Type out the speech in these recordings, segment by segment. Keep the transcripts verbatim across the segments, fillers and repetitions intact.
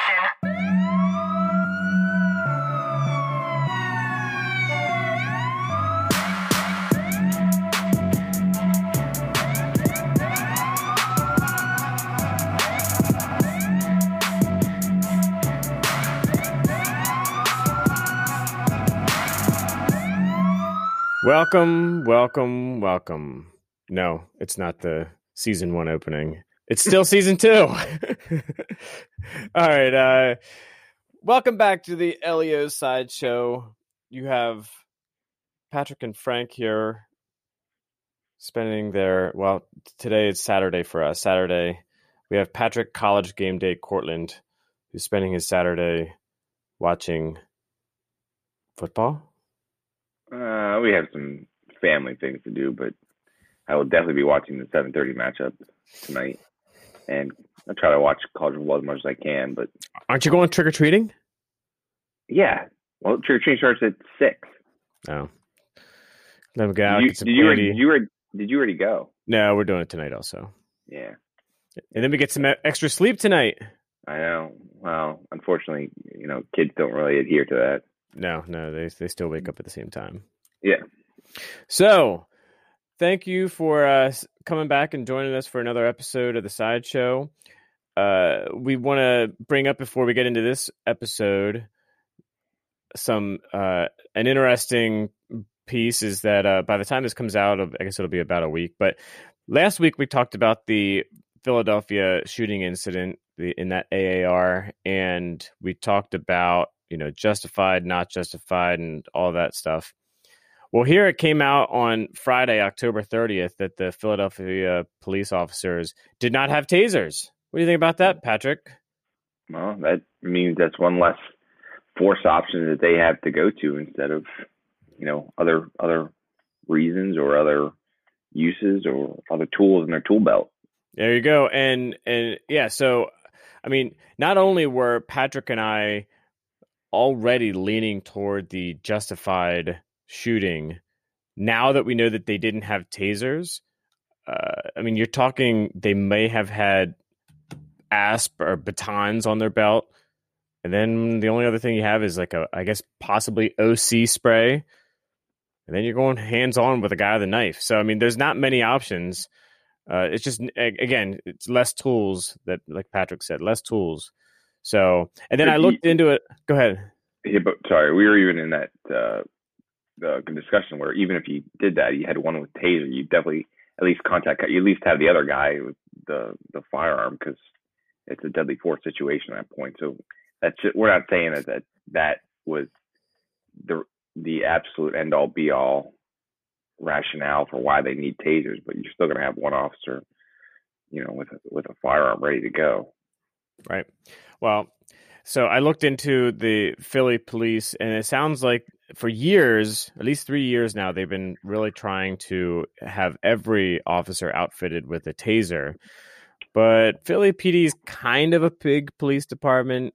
Welcome, welcome, welcome. No, it's not the season one opening. It's still season two. All right. Uh, welcome back to the L E O Sideshow. You have Patrick and Frank here spending their, well, today it's Saturday for us. Saturday. We have Patrick College Game Day Cortland, who's spending his Saturday watching football. Uh, we have some family things to do, but I will definitely be watching the seven thirty matchup tonight. And I'll try to watch college football as much as I can. But aren't you going trick-or-treating? Yeah. Well, trick-or-treating starts at six. Oh. Then we get out, did, you, get some did, you already, candy. did, you already, did you already go? No, we're doing it tonight also. Yeah. And then we get some extra sleep tonight. I know. Well, unfortunately, you know, kids don't really adhere to that. No, no, they they still wake up at the same time. Yeah. So, thank you for uh, coming back and joining us for another episode of the Sideshow. Uh, we want to bring up before we get into this episode some uh, an interesting piece is that uh, by the time this comes out, I guess it'll be about a week. But last week we talked about the Philadelphia shooting incident the, in that A A R, and we talked about you know, justified, not justified, and all that stuff. Well, here it came out on Friday, October thirtieth, that the Philadelphia police officers did not have tasers. What do you think about that, Patrick? Well, that means that's one less force option that they have to go to instead of, you know, other other reasons or other uses or other tools in their tool belt. There you go. And, and yeah, so, I mean, not only were Patrick and I already leaning toward the justified shooting, now that we know that they didn't have tasers, uh, I mean, you're talking they may have had asp or batons on their belt, and then the only other thing you have is like a, I guess, possibly O C spray, and then you're going hands-on with a guy with a knife. So, I mean, there's not many options. Uh, it's just, again, it's less tools that, like Patrick said, less tools. So, and then I looked into it. Go ahead. Yeah, but sorry, we were even in that uh, the discussion where even if you did that, you had one with taser, you definitely at least contact. You at least have the other guy with the the firearm because it's a deadly force situation at that point. So that's just, we're not saying that that that was the the absolute end all be all rationale for why they need tasers, but you're still going to have one officer, you know, with a, with a firearm ready to go. Right. Well, so I looked into the Philly police, and it sounds like for years, at least three years now, they've been really trying to have every officer outfitted with a taser. But Philly P D is kind of a big police department,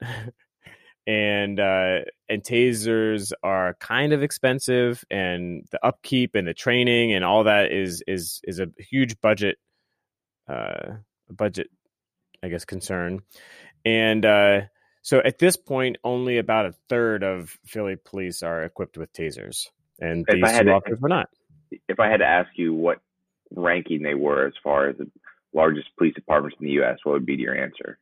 and uh, and tasers are kind of expensive, and the upkeep and the training and all that is is is a huge budget uh, budget. I guess, concern. And uh, so at this point, only about a third of Philly police are equipped with tasers. And if these two officers were not. If I had to ask you what ranking they were as far as the largest police departments in the U S, what would be your answer?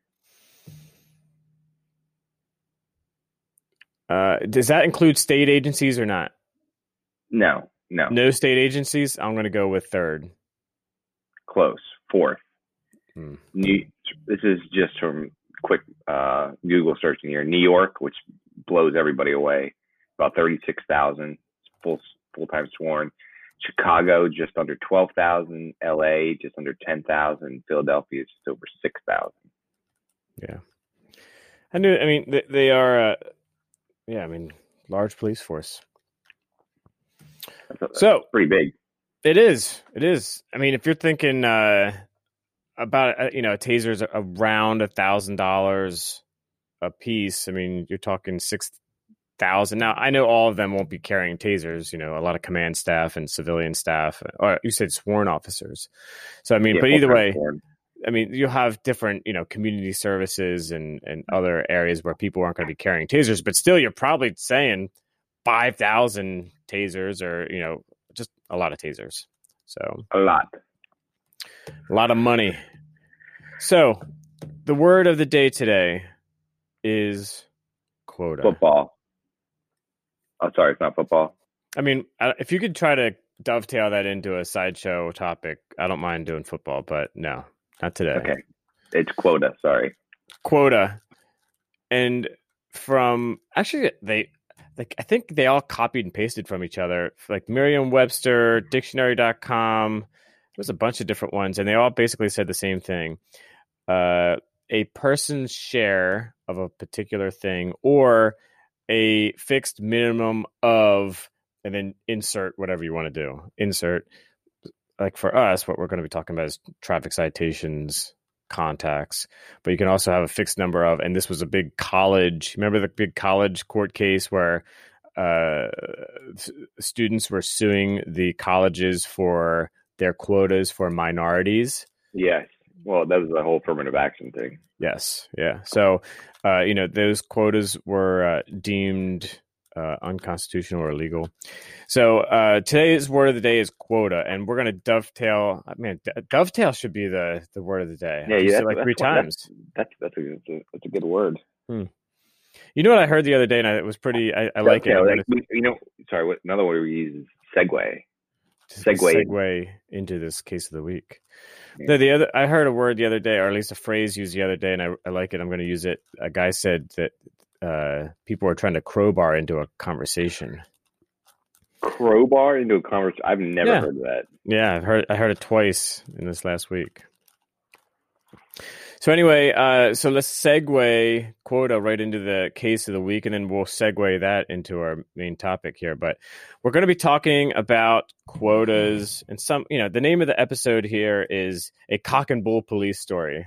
Uh, does that include state agencies or not? No, no. No state agencies? I'm going to go with third. Close. Fourth. Hmm. New, this is just from quick uh, Google searching here. New York, which blows everybody away, about thirty-six thousand full full time sworn. Chicago, just under twelve thousand. L A, just under ten thousand. Philadelphia, just over six thousand. Yeah, I knew. I mean, they, they are. Uh, yeah, I mean, large police force. That's a, that's so pretty big. It is. It is. I mean, if you're thinking. Uh, About uh, you know, tasers around a thousand dollars a piece. I mean, you're talking six thousand. Now, I know all of them won't be carrying tasers. You know, a lot of command staff and civilian staff, or you said sworn officers. So I mean, yeah, but either way, sworn. I mean, you have different, you know, community services and, and other areas where people aren't going to be carrying tasers, but still, you're probably saying five thousand tasers or, you know, just a lot of tasers. So a lot. A lot of money. So the word of the day today is quota. Football. Oh, sorry, it's not football. I mean, if you could try to dovetail that into a sideshow topic, I don't mind doing football, but no, not today. Okay. It's quota, sorry. Quota. And from, actually, they, like, I think they all copied and pasted from each other, like Merriam-Webster, dictionary dot com. There's a bunch of different ones, and they all basically said the same thing. Uh, a person's share of a particular thing or a fixed minimum of, and then insert whatever you want to do. Insert, like for us, what we're going to be talking about is traffic citations, contacts, but you can also have a fixed number of, and this was a big college, remember the big college court case where uh, students were suing the colleges for their quotas for minorities? Yes. Well, that was the whole affirmative action thing. Yes. Yeah. So, uh, you know, those quotas were uh, deemed uh, unconstitutional or illegal. So uh, today's word of the day is quota, and we're going to dovetail. I mean, d- dovetail should be the, the word of the day. Yeah, yeah, like three times. That's that's, that's, a, that's, a, that's a good word. Hmm. You know what I heard the other day, and I, it was pretty. I, I like okay, it. Like, we, you know, sorry. What another word we use is segue. Segue. Segue into this case of the week. Yeah. The, the other, I heard a word the other day, or at least a phrase used the other day, and I, I like it. I'm going to use it. A guy said that uh, people are trying to crowbar into a conversation. Crowbar into a conversation? I've never yeah. heard of that. Yeah, I've heard. I heard it twice in this last week. So anyway, uh, so let's segue quota right into the case of the week, and then we'll segue that into our main topic here. But we're going to be talking about quotas and some, you know, the name of the episode here is A Cock and Bull Police Story.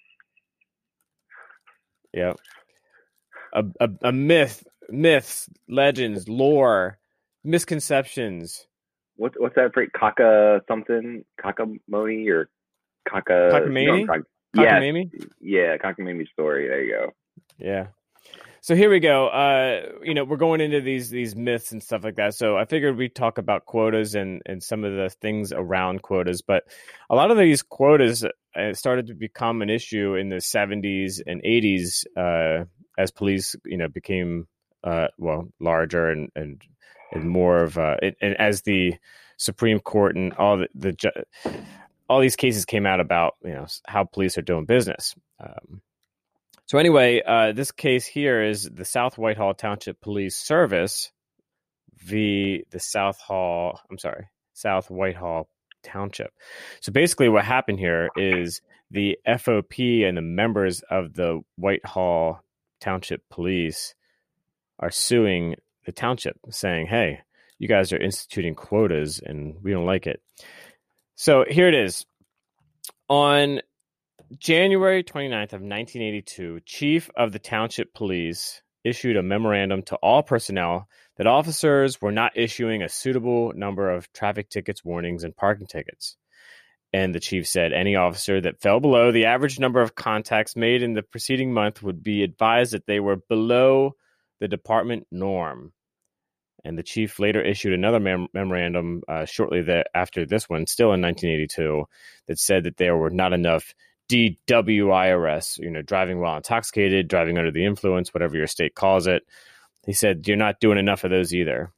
Yeah. A, a, a myth, myths, legends, lore, misconceptions. What, what's that phrase? Kaka something? Kakamoni or Kaka? Cockamamie? No, Cockamamie? Yes. Yeah, Cockamamie story. There you go. Yeah. So here we go. Uh, you know, we're going into these these myths and stuff like that. So I figured we'd talk about quotas and, and some of the things around quotas. But a lot of these quotas uh, started to become an issue in the seventies and eighties uh, as police, you know, became, uh, well, larger and, and, and more of, uh, it, and as the Supreme Court and all the, the ju- all these cases came out about, you know, how police are doing business. Um, so anyway, uh, this case here is the South Whitehall Township Police Service v. the South Hall, I'm sorry, South Whitehall Township. So basically what happened here is the F O P and the members of the Whitehall Township Police are suing the township saying, hey, you guys are instituting quotas and we don't like it. So here it is. On January twenty-ninth of nineteen eighty-two, Chief of the Township Police issued a memorandum to all personnel that officers were not issuing a suitable number of traffic tickets, warnings, and parking tickets. And the chief said any officer that fell below the average number of contacts made in the preceding month would be advised that they were below the department norm. And the chief later issued another mem- memorandum uh, shortly that after this one, still in nineteen eighty-two, that said that there were not enough D W I arrests, you know, driving while intoxicated, driving under the influence, whatever your state calls it. He said, you're not doing enough of those either.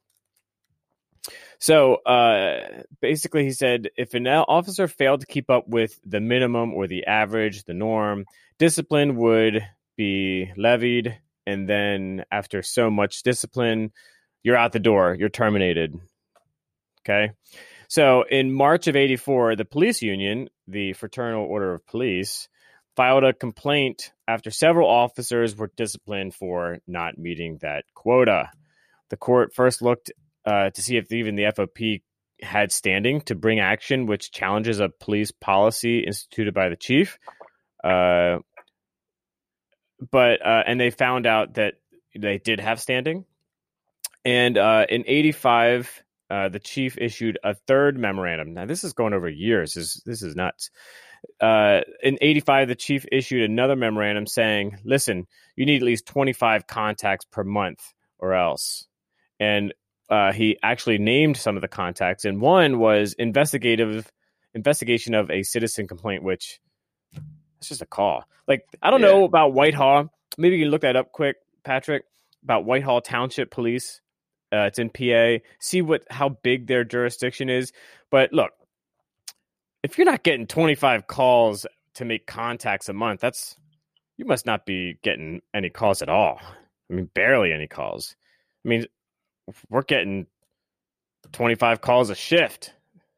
So uh, basically, he said, if an officer failed to keep up with the minimum or the average, the norm, discipline would be levied. And then after so much discipline, you're out the door. You're terminated. Okay. So in March of eighty-four, the police union, the Fraternal Order of Police, filed a complaint after several officers were disciplined for not meeting that quota. The court first looked uh, to see if even the F O P had standing to bring action which challenges a police policy instituted by the chief. Uh, but uh, and they found out that they did have standing. And uh, in eighty-five, uh, the chief issued a third memorandum. Now, this is going over years. This, this is nuts. Uh, in eighty-five, the chief issued another memorandum saying, listen, you need at least twenty-five contacts per month or else. And uh, he actually named some of the contacts, and one was investigative investigation of a citizen complaint, which it's just a call. Like, I don't yeah. know about Whitehall. Maybe you can look that up quick, Patrick, about Whitehall Township Police. Uh, it's in P A. See what how big their jurisdiction is. But look, if you're not getting twenty-five calls to make contacts a month, that's you must not be getting any calls at all. I mean, barely any calls. I mean, we're getting twenty-five calls a shift.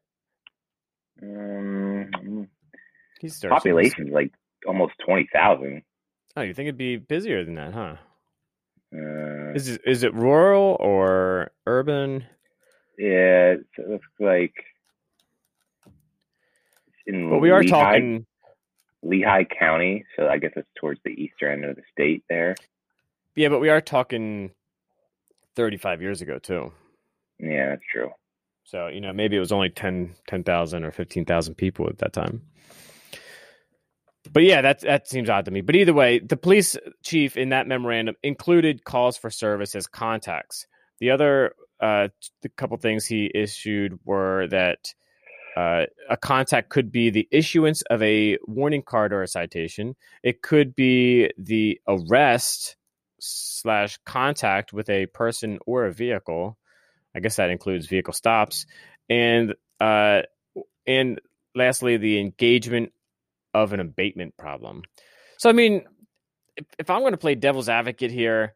Um, population is like almost twenty thousand. Oh, you think it'd be busier than that, huh? Uh, is it, is it rural or urban? Yeah, it looks like in well, we are Lehigh, talking Lehigh County, so I guess it's towards the eastern end of the state there. Yeah, but we are talking thirty-five years ago too. Yeah, that's true. So, you know, maybe it was only ten thousand or fifteen thousand people at that time. But yeah, that that seems odd to me. But either way, the police chief in that memorandum included calls for service as contacts. The other uh, the couple things he issued were that uh, a contact could be the issuance of a warning card or a citation. It could be the arrest slash contact with a person or a vehicle. I guess that includes vehicle stops. And uh, and lastly, the engagement of an abatement problem. So, I mean, if, if I'm going to play devil's advocate here,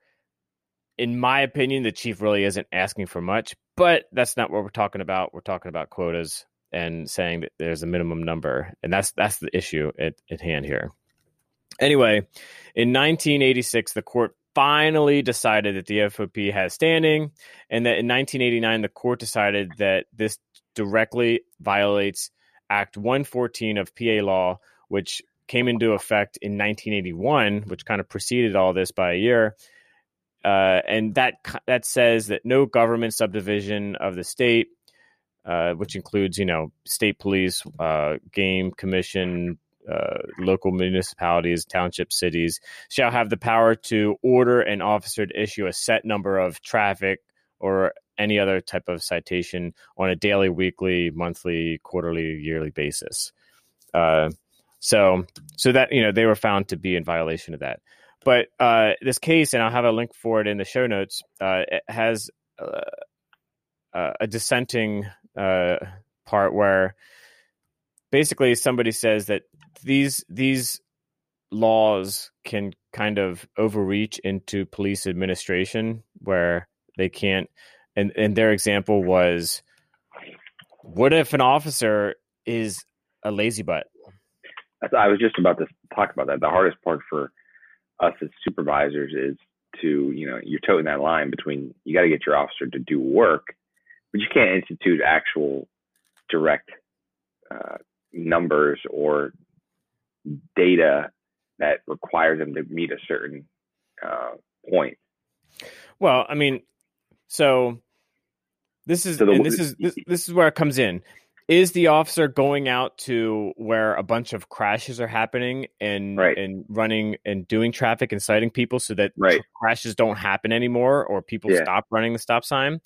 in my opinion, the chief really isn't asking for much, but that's not what we're talking about. We're talking about quotas and saying that there's a minimum number. And that's that's the issue at, at hand here. Anyway, in nineteen eighty-six, the court finally decided that the F O P has standing, and that in nineteen eighty-nine, the court decided that this directly violates Act one fourteen of P A law, which came into effect in nineteen eighty-one, which kind of preceded all this by a year. Uh, and that that says that no government subdivision of the state, uh, which includes, you know, state police, uh, game commission, uh, local municipalities, township cities, shall have the power to order an officer to issue a set number of traffic or any other type of citation on a daily, weekly, monthly, quarterly, yearly basis. Uh, so, so that, you know, they were found to be in violation of that. But uh, this case, and I'll have a link for it in the show notes, uh, it has uh, uh, a dissenting uh, part where basically somebody says that these these laws can kind of overreach into police administration, where they can't. And, and their example was, what if an officer is a lazy butt? I was just about to talk about that. The hardest part for us as supervisors is to, you know, you're toting that line between you got to get your officer to do work, but you can't institute actual direct uh, numbers or data that requires them to meet a certain uh, point. Well, I mean, so this is so the, and this is this, this is where it comes in. Is the officer going out to where a bunch of crashes are happening and right. and running and doing traffic and citing people so that right. crashes don't happen anymore, or people yeah. stop running the stop sign?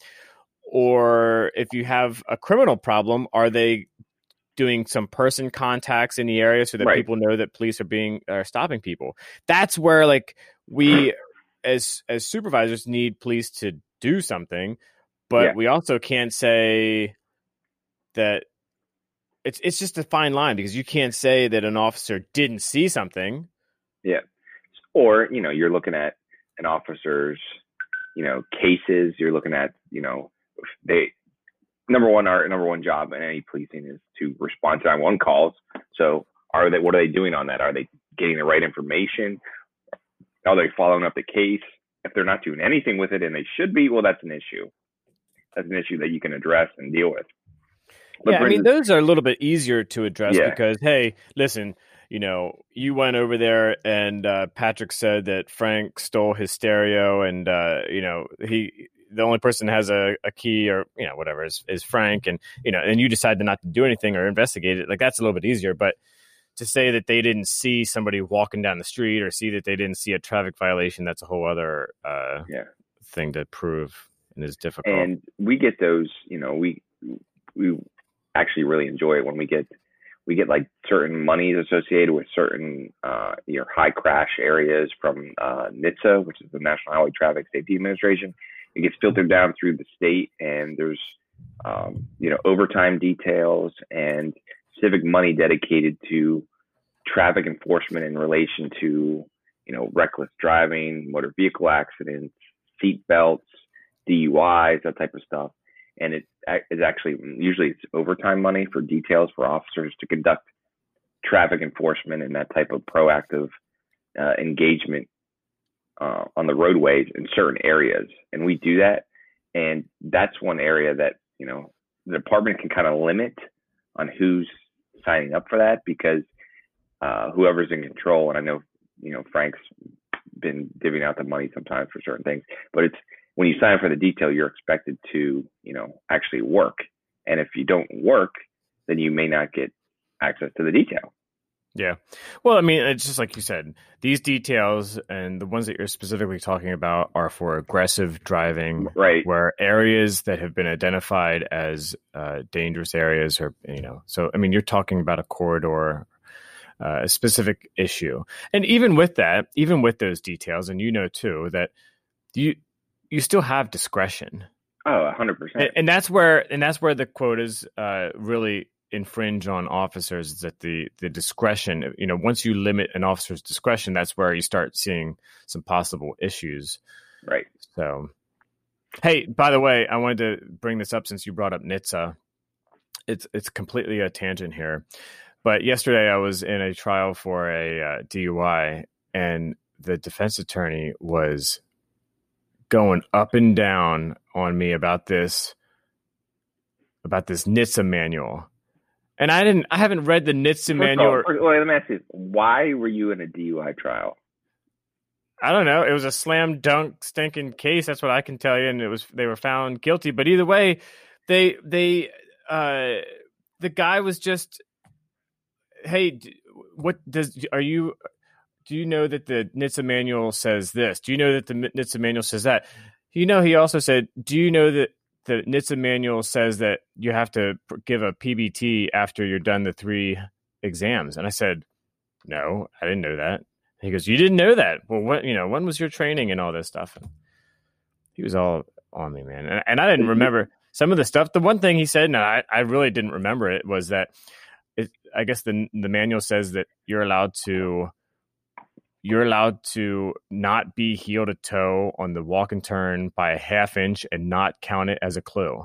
Or if you have a criminal problem, are they doing some person contacts in the area so that right. people know that police are being are stopping people? That's where, like, we as as supervisors need police to do something, but yeah. we also can't say that it's it's just a fine line, because you can't say that an officer didn't see something. Yeah. Or, you know, you're looking at an officer's, you know, cases. You're looking at, you know, they number one, our number one job in any policing is to respond to nine one one calls. So are they, what are they doing on that? Are they getting the right information? Are they following up the case? If they're not doing anything with it and they should be, well, that's an issue. That's an issue that you can address and deal with. But yeah, I mean, those are a little bit easier to address yeah. because, hey, listen, you know, you went over there and uh, Patrick said that Frank stole his stereo, and, uh, you know, he the only person that has a, a key or, you know, whatever is, is Frank. And, you know, and you decide to not to do anything or investigate it. Like, that's a little bit easier. But to say that they didn't see somebody walking down the street or see that they didn't see a traffic violation, that's a whole other uh, yeah. thing to prove, and is difficult. And we get those, you know, we we actually really enjoy it when we get we get like certain monies associated with certain uh, you know, high crash areas from uh, N H T S A, which is the National Highway Traffic Safety Administration. It gets filtered down through the state, and there's um, you know, overtime details and civic money dedicated to traffic enforcement in relation to, you know, reckless driving, motor vehicle accidents, seat belts, D U Is, that type of stuff. And it is actually, usually it's overtime money for details for officers to conduct traffic enforcement and that type of proactive uh, engagement uh, on the roadways in certain areas. And we do that. And that's one area that, you know, the department can kind of limit on who's signing up for that, because uh, whoever's in control, and I know, you know, Frank's been divvying out the money sometimes for certain things, but it's, when you sign up for the detail, you're expected to, you know, actually work. And if you don't work, then you may not get access to the detail. Yeah. Well, I mean, it's just like you said, these details and the ones that you're specifically talking about are for aggressive driving, right? Where areas that have been identified as uh, dangerous areas are, you know, so, I mean, you're talking about a corridor, uh, a specific issue. And even with that, even with those details, and you know, too, that you, you still have discretion. Oh, a hundred percent. And that's where, and that's where the quotas uh, really infringe on officers, is that the the discretion, you know, once you limit an officer's discretion, that's where you start seeing some possible issues. Right. So, hey, by the way, I wanted to bring this up since you brought up N H T S A. It's it's completely a tangent here, but yesterday I was in a trial for a uh, D U I, and the defense attorney was going up and down on me about this about this N H T S A manual. And I didn't. I haven't read the N H T S A manual. All, first, wait, let me ask you: why were you in a D U I trial? I don't know. It was a slam dunk stinking case. That's what I can tell you. And it was they were found guilty. But either way, they they uh, the guy was just, hey, what does are you? Do you know that the N H T S A manual says this? Do you know that the N H T S A manual says that? You know, he also said, do you know that the N H T S A manual says that you have to give a P B T after you're done the three exams? And I said, no, I didn't know that. And he goes, you didn't know that? Well, what, you know, when was your training and all this stuff? And he was all on me, man. And, and I didn't remember some of the stuff. The one thing he said, and I, I really didn't remember it, was that it, I guess the the manual says that you're allowed to, you're allowed to not be heel to toe on the walk and turn by a half inch and not count it as a clue.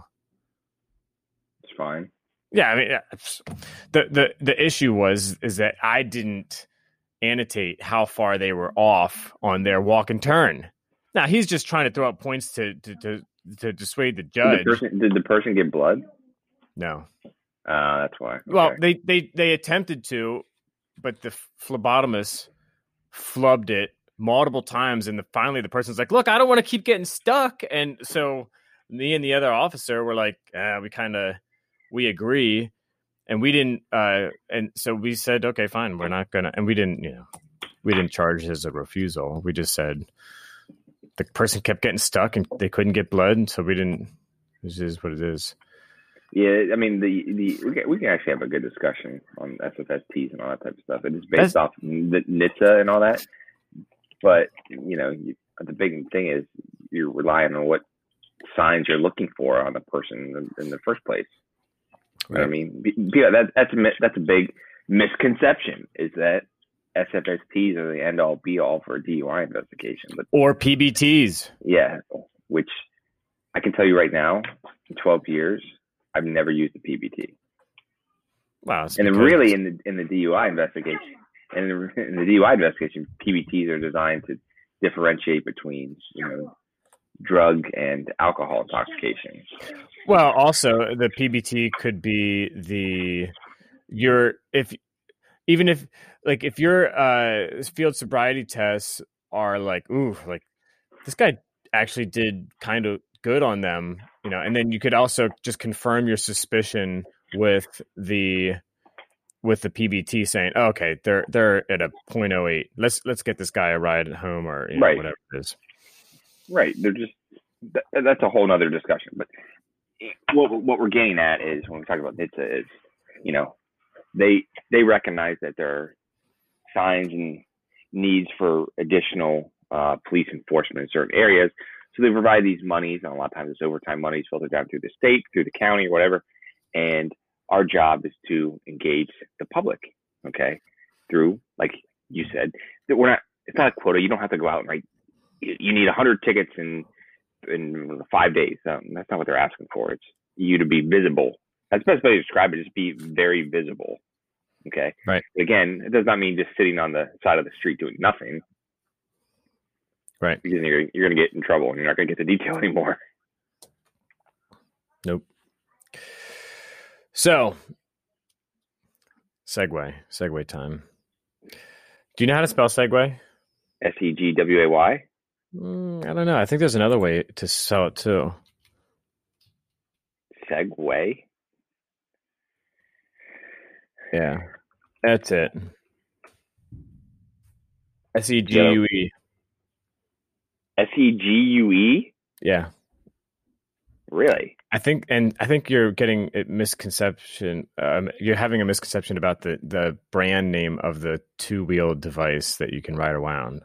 It's fine. Yeah, I mean, the the the issue was is that I didn't annotate how far they were off on their walk and turn. Now he's just trying to throw out points to to to, to dissuade the judge. Did the, person, did the person get blood? No. Uh, that's why. Okay. Well, they, they they attempted to, but the phlebotomist flubbed it multiple times, and the, finally the person's like, look, I don't want to keep getting stuck. And so me and the other officer were like, ah, we kind of we agree, and we didn't uh and so we said, okay, fine, we're not gonna, and we didn't, you know, we didn't charge it as a refusal. We just said the person kept getting stuck and they couldn't get blood, and so we didn't. This is what it is. Yeah, I mean, the the we can, we can actually have a good discussion on S F S Ts and all that type of stuff. It is based That's, off the N H T S A and all that, but you know, you, the big thing is you're relying on what signs you're looking for on a person in, in the first place. Right. I mean, yeah, that, that's a that's a big misconception, is that S F S Ts are the end all be all for a D U I investigation, but or P B Ts. Yeah, which I can tell you right now, in twelve years, I've never used a P B T. Wow. And then really in the in the D U I investigation, and in the, in the D U I investigation, P B Ts are designed to differentiate between, you know, drug and alcohol intoxication. Well, also the P B T could be the your if even if like if your uh, field sobriety tests are like, ooh, like this guy actually did kind of good on them, you know, and then you could also just confirm your suspicion with the with the P B T saying, oh, okay, they're they're at a point oh eight. Let's let's get this guy a ride at home or you know, right. whatever it is. Right. They're just that, that's a whole nother discussion. But what what we're getting at is when we talk about N H T S A is, you know, they they recognize that there are signs and needs for additional uh, police enforcement in certain areas. So they provide these monies, and a lot of times it's overtime monies filtered down through the state, through the county, or whatever. And our job is to engage the public, okay, through, like you said, that we're not. It's not a quota. You don't have to go out and write. You need one hundred tickets in in five days. Um, that's not what they're asking for. It's you to be visible. That's the best way to describe it. Just be very visible. Okay. Right. But again, it does not mean just sitting on the side of the street doing nothing. Right. Because you're you're going to get in trouble and you're not going to get the detail anymore. Nope. So, segue, segue time. Do you know how to spell segue? S E G W A Y. Mm, I don't know. I think there's another way to spell it too. Segway. Yeah, that's it. S E G U E. S E G U E. Yeah. Really? I think, and I think you're getting a misconception. Um, you're having a misconception about the the brand name of the two wheeled device that you can ride around.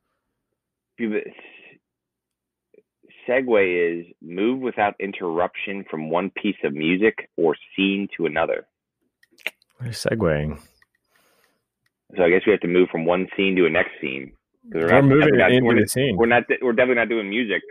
Segway is move without interruption from one piece of music or scene to another. We're segueing. So I guess we have to move from one scene to a next scene. We're, we're moving not, into we're, the scene. We're not. We're definitely not doing music.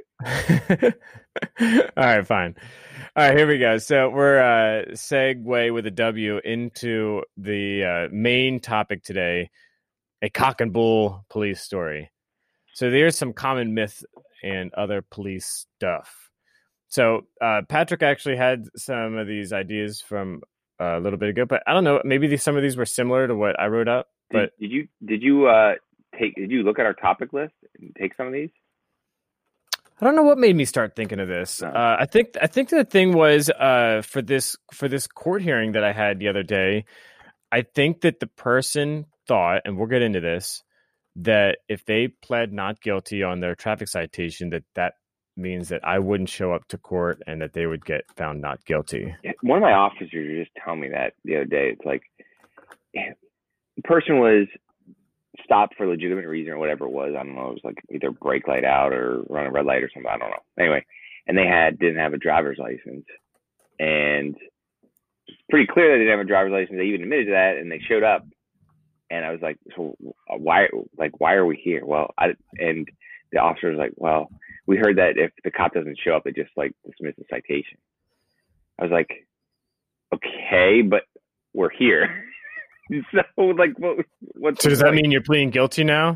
All right, fine. All right, here we go. So we're uh, segue with a W into the uh, main topic today: a cock and bull police story. So there's some common myth and other police stuff. So uh, Patrick actually had some of these ideas from uh, a little bit ago, but I don't know. Maybe these, some of these were similar to what I wrote up. But did, did you did you uh, take did you look at our topic list and take some of these? I don't know what made me start thinking of this. No. Uh, I think I think the thing was uh, for this for this court hearing that I had the other day. I think that the person thought, and we'll get into this, that if they pled not guilty on their traffic citation, that that means that I wouldn't show up to court and that they would get found not guilty. One of my officers just told me that the other day. It's like the person was stopped for a legitimate reason or whatever it was. I don't know. It was like either brake light out or run a red light or something. I don't know. Anyway, and they had didn't have a driver's license, and it's pretty clear they didn't have a driver's license. They even admitted to that, and they showed up. And I was like, so why, like, why are we here? Well, I, and the officer was like, well, we heard that if the cop doesn't show up, they just like dismiss the citation. I was like, okay, but we're here. So like, what, what's so does that mean you're pleading guilty now?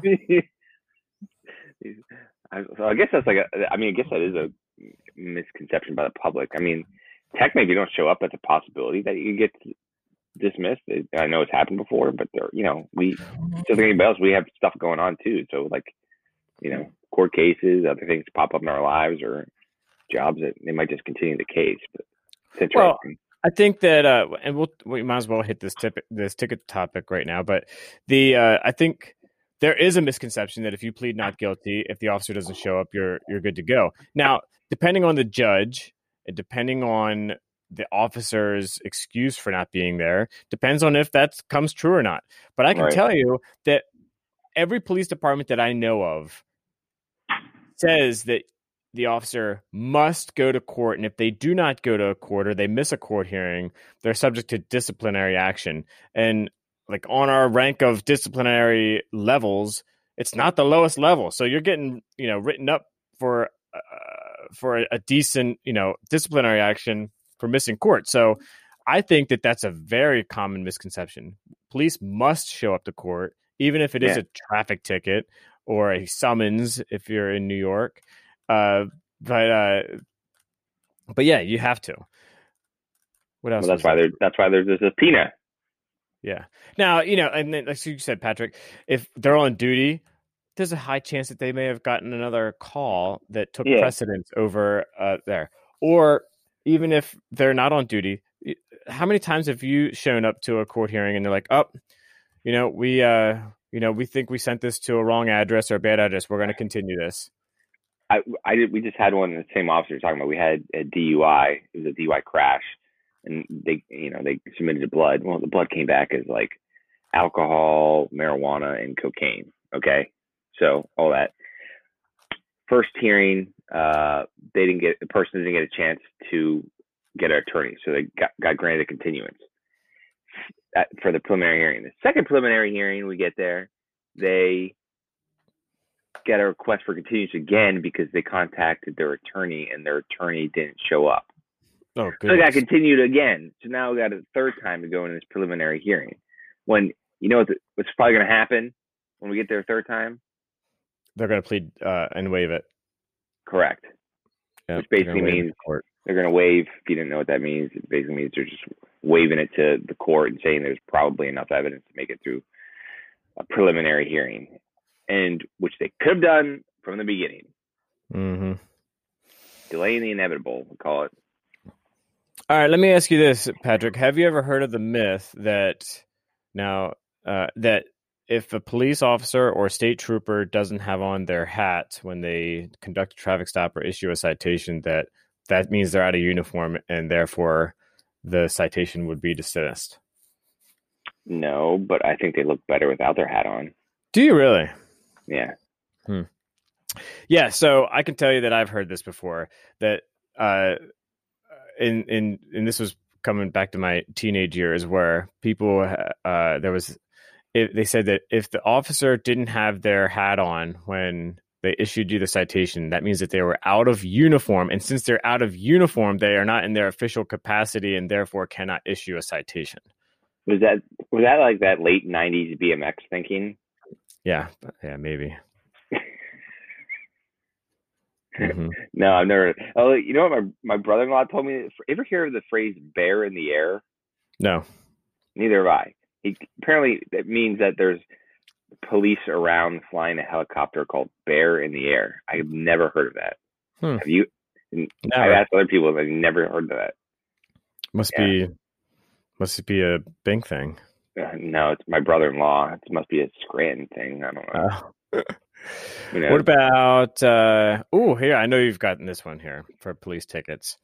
I, so I guess that's like a, I mean, I guess that is a misconception by the public. I mean, technically, if you don't show up, that's a possibility that you get dismissed. I know it's happened before, but there, you know, we just like anybody else, we have stuff going on too. So like, you know, court cases, other things pop up in our lives, or jobs that they might just continue the case. But it's interesting. Well, I think that, uh, and we'll we might as well hit this tip, this ticket topic right now. But the uh, I think there is a misconception that if you plead not guilty, if the officer doesn't show up, you're you're good to go. Now, depending on the judge, and depending on the officer's excuse for not being there, depends on if that comes true or not. But I can right. tell you that every police department that I know of says that the officer must go to court. And if they do not go to a court or they miss a court hearing, they're subject to disciplinary action. And like on our rank of disciplinary levels, it's not the lowest level. So you're getting, you know, written up for, uh, for a, a decent, you know, disciplinary action for missing court. So I think that that's a very common misconception. Police must show up to court, even if it is yeah. a traffic ticket or a summons if you're in New York. Uh, but uh, but yeah, you have to. What else? Well, that's why there. That's why there's a subpoena. Yeah. Now you know, and then, like you said, Patrick, if they're on duty, there's a high chance that they may have gotten another call that took yeah. precedence over uh, there, or even if they're not on duty, how many times have you shown up to a court hearing and they're like, "Oh, you know, we, uh, you know, we think we sent this to a wrong address or a bad address. We're going to continue this." I, I did. We just had one. The same officer you're talking about. We had a D U I. It was a D U I crash, and they, you know, they submitted the blood. Well, the blood came back as like alcohol, marijuana, and cocaine. Okay, so all that. First hearing, uh, they didn't get the person didn't get a chance to get an attorney, so they got, got granted a continuance at, for the preliminary hearing. The second preliminary hearing, we get there, they get a request for continuance again because they contacted their attorney and their attorney didn't show up. Oh, so they got continued again. So now we got a third time to go in this preliminary hearing. When you know what the, what's probably going to happen when we get there a third time? They're going to plead uh, and waive it. Correct. Yep, which basically means the they're going to waive. If you didn't know what that means, it basically means they're just waiving it to the court and saying there's probably enough evidence to make it through a preliminary hearing, and which they could have done from the beginning. Mm-hmm. Delaying the inevitable, we call it. All right, let me ask you this, Patrick. Have you ever heard of the myth that now uh, that if a police officer or state trooper doesn't have on their hat when they conduct a traffic stop or issue a citation, that that means they're out of uniform and therefore the citation would be dismissed? No, but I think they look better without their hat on. Do you really? Yeah. Hmm. Yeah, so I can tell you that I've heard this before, that uh, in, in, and this was coming back to my teenage years where people, uh, there was, it, they said that if the officer didn't have their hat on when they issued you the citation, that means that they were out of uniform. And since they're out of uniform, they are not in their official capacity and therefore cannot issue a citation. Was that was that like that late nineties B M X thinking? Yeah, yeah, maybe. mm-hmm. No, I've never. Oh, you know what my my brother-in-law told me? Ever hear of the phrase "bear in the air"? No. Neither have I. He, apparently, it means that there's police around flying a helicopter called "bear in the air." I've never heard of that. Hmm. Have you? I've asked other people, and I've never heard of that. Must yeah. be. Must it be a Bing thing? Uh, no, it's my brother-in-law. It must be a Scranton thing. I don't know. Oh. You know. What about? Uh, oh, here I know you've gotten this one here for police tickets.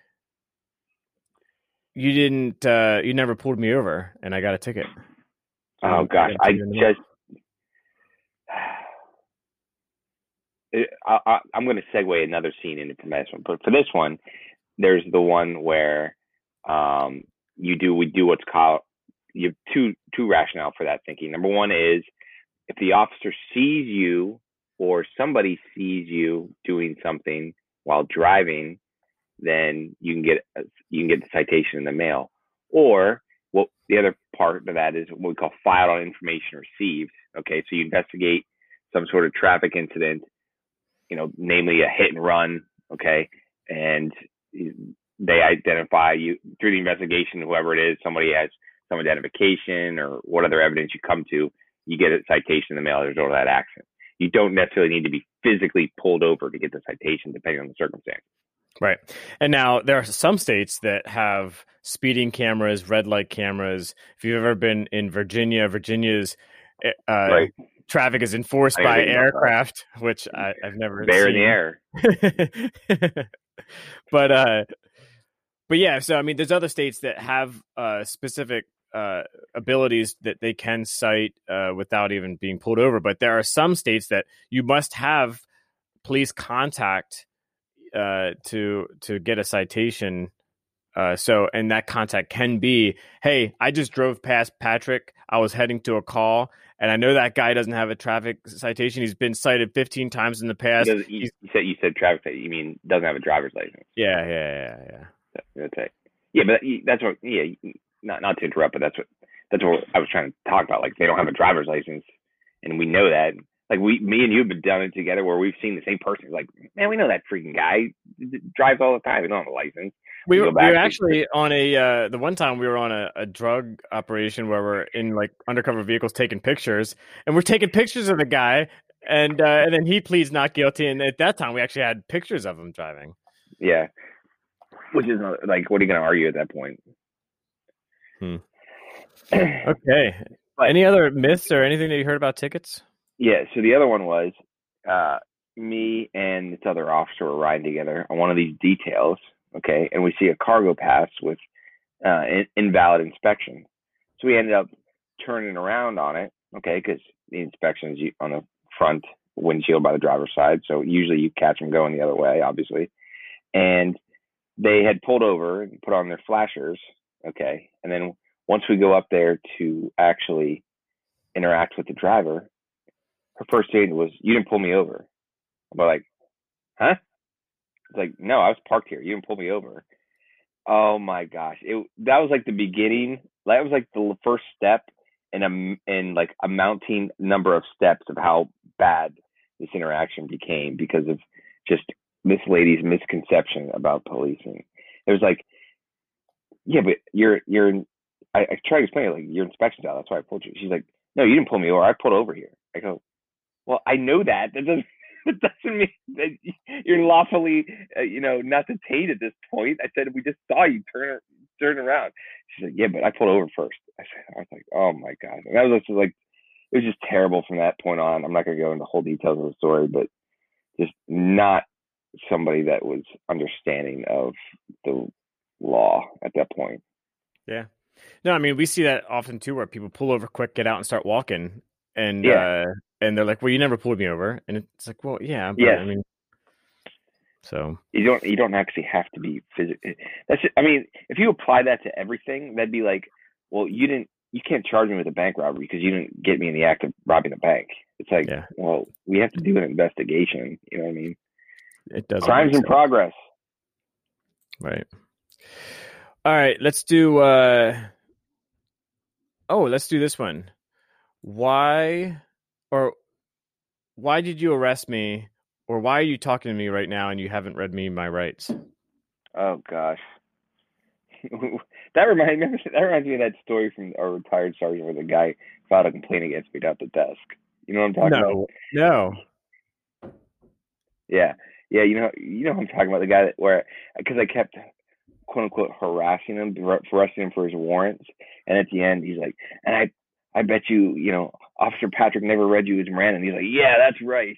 You didn't. Uh, you never pulled me over, and I got a ticket. Oh gosh, I just. It, I, I, I'm going to segue another scene into this one, but for this one, there's the one where. Um, You do, we do what's called, you have two, two rationale for that thinking. Number one is if the officer sees you or somebody sees you doing something while driving, then you can get, a, you can get the citation in the mail. Or what the other part of that is what we call filed on information received. Okay. So you investigate some sort of traffic incident, you know, namely a hit and run. Okay. And they identify you through the investigation, whoever it is, somebody has some identification or what other evidence you come to, you get a citation in the mail as a result of that action. You don't necessarily need to be physically pulled over to get the citation, depending on the circumstance. Right. And now there are some states that have speeding cameras, red light cameras. If you've ever been in Virginia, Virginia's uh, right. traffic is enforced by aircraft, which I, I've never Bear seen. in the air. But, uh, But yeah, so I mean, there's other states that have uh, specific uh, abilities that they can cite uh, without even being pulled over. But there are some states that you must have police contact uh, to to get a citation. Uh, so, and that contact can be, hey, I just drove past Patrick. I was heading to a call, and I know that guy doesn't have a traffic citation. He's been cited fifteen times in the past. You said you said traffic. You mean doesn't have a driver's license? Yeah, yeah, yeah, yeah. That's it. Yeah, but that's what. Yeah, not not to interrupt, but that's what that's what I was trying to talk about. Like they don't have a driver's license, and we know that. Like we, me and you have done it together, where we've seen the same person. Like, man, we know that freaking guy drives all the time. They don't have a license. We, we were, we were actually on a uh, the one time we were on a, a drug operation where we're in like undercover vehicles taking pictures, and we're taking pictures of the guy, and uh, and then he pleads not guilty, and at that time we actually had pictures of him driving. Yeah. Which is like, what are you going to argue at that point? Hmm. Okay. But any other myths or anything that you heard about tickets? yeah, so the other one was uh, me and this other officer were riding together on one of these details, okay, and we see a cargo pass with uh, in- invalid inspection. So we ended up turning around on it, okay, because the inspection is on the front windshield by the driver's side, so usually you catch them going the other way, obviously. And they had pulled over and put on their flashers, okay, and then once we go up there to actually interact with the driver, her first statement was, "You didn't pull me over." I'm like, "Huh?" It's like, "No, I was parked here. You didn't pull me over." Oh my gosh, it that was like the beginning. That was like the first step in a in like a mounting number of steps of how bad this interaction became because of just this lady's misconception about policing. It was like, yeah, but you're you're. I, I tried to explain it like your inspection's out. That's why I pulled you. She's like, "No, you didn't pull me over. I pulled over here." I go, "Well, I know that. That doesn't that doesn't mean that you're lawfully, uh, you know, not detained at this point." I said, "We just saw you turn turn around." She's like, "Yeah, but I pulled over first." I said, "I was like, oh my god." And that was just like, it was just terrible from that point on. I'm not gonna go into whole details of the story, but just not somebody that was understanding of the law at that point. Yeah. No, I mean, we see that often too, where people pull over quick, get out and start walking. And, Yeah. uh, and they're like, well, you never pulled me over. And it's like, well, yeah, but Yes. I mean, so you don't, you don't actually have to be physically, that's, I mean, if you apply that to everything, that'd be like, well, you didn't, you can't charge me with a bank robbery because you didn't get me in the act of robbing a bank. It's like, yeah, well, we have to do an investigation. You know what I mean? it doesn't. Crimes in progress. Right. All right. Let's do, uh, oh, let's do this one. Why, or why did you arrest me? Or why are you talking to me right now and you haven't read me my rights? Oh gosh. that reminds me, that reminds me of that story from our retired sergeant where the guy filed a complaint against me at the desk. You know what I'm talking no, about? No. Yeah. Yeah, you know, you know what I'm talking about. The guy that where because I kept quote unquote harassing him, arresting him for his warrants, and at the end he's like, and I, I bet you, you know, Officer Patrick never read you his Miranda, and he's like, yeah, that's right.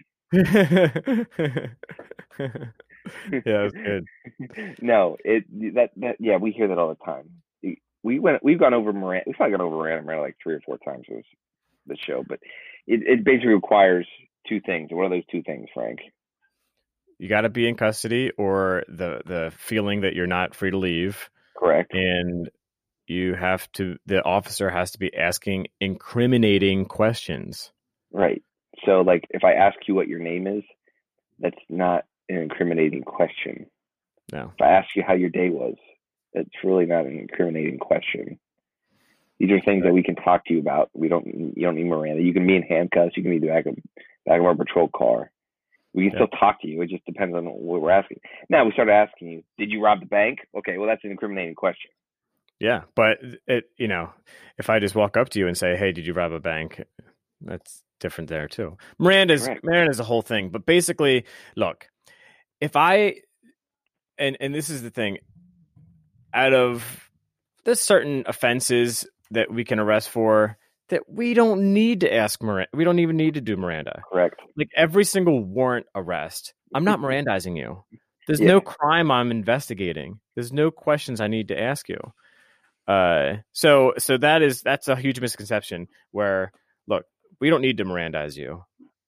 Yeah, that's good. No, it that that yeah, we hear that all the time. We went, we've gone over Miranda, we've probably gone over Miranda, Miranda like three or four times with the show, but it, it basically requires two things. What are those two things, Frank? You got to be in custody, or the the feeling that you're not free to leave. Correct. And you have to, the officer has to be asking incriminating questions. Right. So, like, if I ask you what your name is, that's not an incriminating question. No. If I ask you how your day was, that's really not an incriminating question. These are things right. that we can talk to you about. We don't. You don't need Miranda. You can be in handcuffs. You can be the back of back of our patrol car. We can yep. still talk to you. It just depends on what we're asking. Now we started asking you, did you rob the bank? Okay, well, that's an incriminating question. Yeah, but it, you know, if I just walk up to you and say, hey, did you rob a bank? That's different there too. Miranda's, Miranda's a whole thing. But basically, look, if I, and, and this is the thing, out of there's certain offenses that we can arrest for that we don't need to ask Miranda. We don't even need to do Miranda. Correct. Like every single warrant arrest, I'm not Mirandizing you. There's yeah. no crime I'm investigating. There's no questions I need to ask you. Uh, so so that is that's a huge misconception. Where look, we don't need to Mirandize you.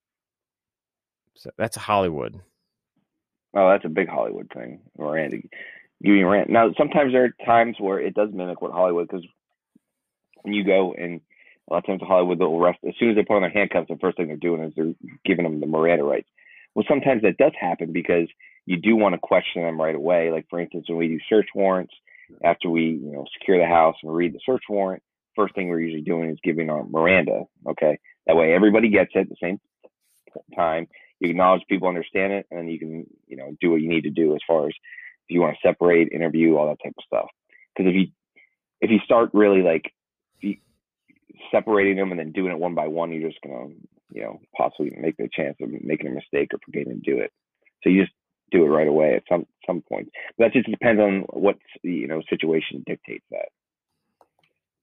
So that's Hollywood. Oh, that's a big Hollywood thing. Miranda, giving Miranda. Now, sometimes there are times where it does mimic what Hollywood, because when you go and a lot of times in Hollywood, they'll arrest, as soon as they put on their handcuffs, the first thing they're doing is they're giving them the Miranda rights. Well, sometimes that does happen because you do want to question them right away. Like, for instance, when we do search warrants, after we, you know, secure the house and read the search warrant, first thing we're usually doing is giving our Miranda, okay? That way everybody gets it at the same time. You acknowledge people understand it, and then you can, you know, do what you need to do as far as if you want to separate, interview, all that type of stuff. Because if you, if you start really, like, you, separating them and then doing it one by one, you're just gonna, you know, possibly make the chance of making a mistake or forgetting to do it. So you just do it right away at some some point. But that just depends on what, you know, situation dictates that.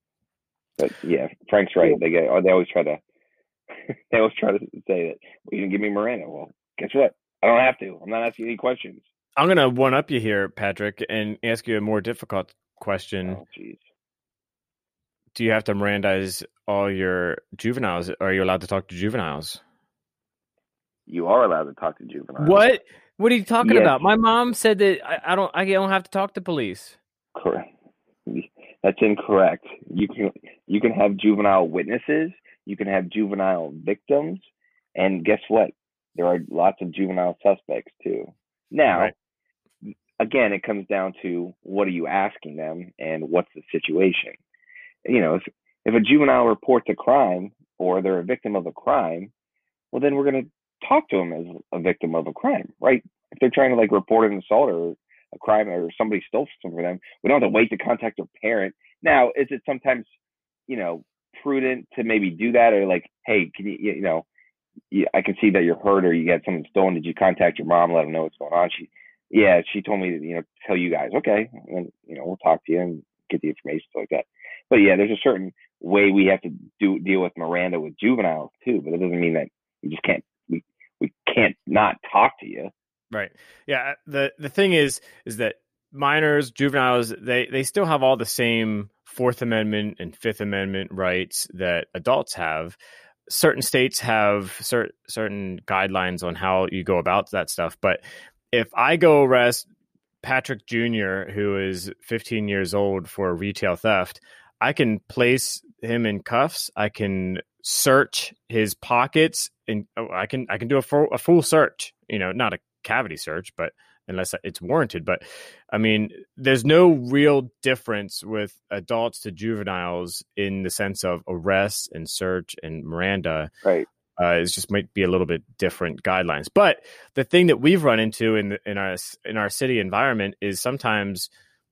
But yeah, Frank's right. They get, they always try to, they always try to say that, well, you didn't give me Miranda. Well, guess what? I don't have to. I'm not asking any questions. I'm gonna one up you here, Patrick, and ask you a more difficult question. Oh, jeez. Do you have to Mirandize all your juveniles? Or are you allowed to talk to juveniles? You are allowed to talk to juveniles. What? What are you talking Yes. about? My mom said that I, I don't. I don't have to talk to police. Correct. That's incorrect. You can you can have juvenile witnesses. You can have juvenile victims, and guess what? There are lots of juvenile suspects too. Now, Right. again, it comes down to what are you asking them and what's the situation. You know, if if a juvenile reports a crime or they're a victim of a crime, well, then we're going to talk to them as a victim of a crime, right? If they're trying to like report an assault or a crime or somebody stole something from them, we don't have to wait to contact their parent. Now, is it sometimes, you know, prudent to maybe do that, or like, hey, can you, you know, yeah, I can see that you're hurt or you got something stolen. Did you contact your mom, let them know what's going on? She, yeah, she told me to, you know, tell you guys. Okay, and you know, we'll talk to you and get the information like that. But yeah, there's a certain way we have to do deal with Miranda with juveniles too. But it doesn't mean that you just can't. We we can't not talk to you. Right. Yeah. The the thing is, is that minors, juveniles, they, they still have all the same Fourth Amendment and Fifth Amendment rights that adults have. Certain states have cert, certain guidelines on how you go about that stuff. But if I go arrest Patrick Junior, who is fifteen years old for retail theft, I can place him in cuffs. I can search his pockets, and I can I can do a full, a full search. You know, not a cavity search, but unless it's warranted. But I mean, there's no real difference with adults to juveniles in the sense of arrest and search and Miranda. Right. Uh, it just might be a little bit different guidelines. But the thing that we've run into in the, in our in our city environment is sometimes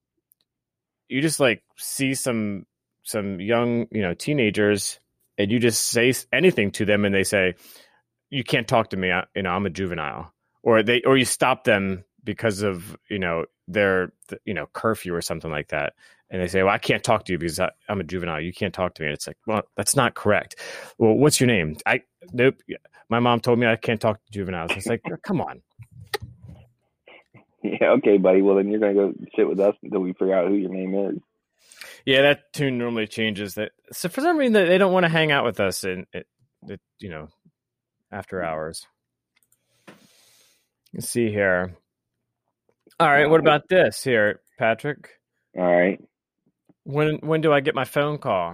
you just like see some some young, you know, teenagers, and you just say anything to them, and they say, "You can't talk to me. I, you know, I'm a juvenile." Or they, or you stop them because of, you know, their, you know, curfew or something like that. And they say, well, I can't talk to you because I, I'm a juvenile. You can't talk to me. And it's like, well, that's not correct. Well, what's your name? I, nope. My mom told me I can't talk to juveniles. It's like, come on. Yeah. Okay, buddy. Well, then you're going to go sit with us until we figure out who your name is. Yeah. That tune normally changes that. So for some reason they don't want to hang out with us in, it, you know, after hours. Let's see here. All right, what about this here, Patrick? All right. When when do I get my phone call?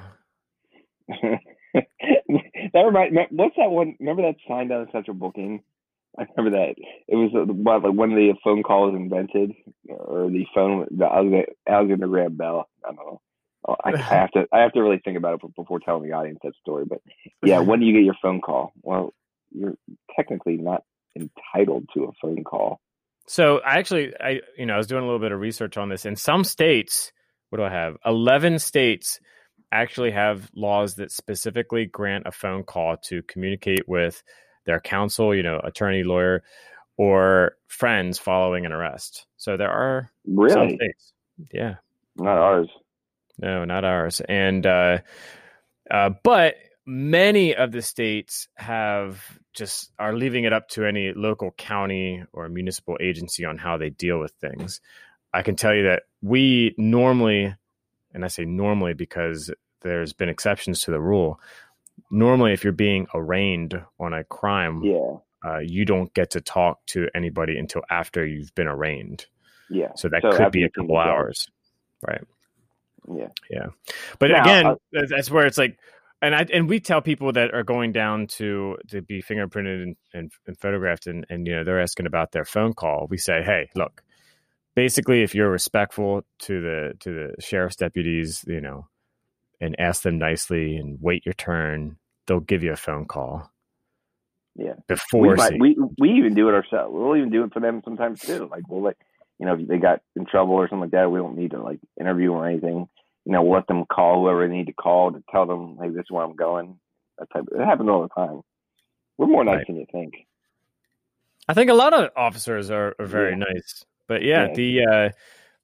That reminds. What's that one? Remember that sign down in Central Booking? I remember that. It was uh, what, like when the phone call was invented, or the phone, the Alexander Graham Bell. I don't know. I, I have to. I have to really think about it before telling the audience that story. But yeah, when do you get your phone call? Well, you're technically not entitled to a phone call. So I actually, I you know, I was doing a little bit of research on this. In some states, what do I have? eleven states actually have laws that specifically grant a phone call to communicate with their counsel, you know, attorney, lawyer, or friends following an arrest. So there are really some states. Yeah. Not ours. No, not ours. And, uh, uh, but many of the states have just are leaving it up to any local county or municipal agency on how they deal with things. I can tell you that we normally, and I say normally because there's been exceptions to the rule. Normally, if you're being arraigned on a crime, yeah, uh, you don't get to talk to anybody until after you've been arraigned. Yeah. So that so could be a couple hours. Right. Yeah. Yeah. But now, again, uh, that's where it's like, and I and we tell people that are going down to to be fingerprinted and, and, and photographed, and, and you know they're asking about their phone call. We say, hey, look, basically, if you're respectful to the to the sheriff's deputies, you know, and ask them nicely and wait your turn, they'll give you a phone call. Yeah. Before we might, we we even do it ourselves. We'll even do it for them sometimes too. Like we'll let you know if they got in trouble or something like that. We don't need to like interview or anything. You know, let them call whoever they need to call to tell them, hey, this is where I'm going. That type of, it happens all the time. We're more nice right. than you think. I think a lot of officers are, are very yeah. nice. But yeah, yeah. the uh,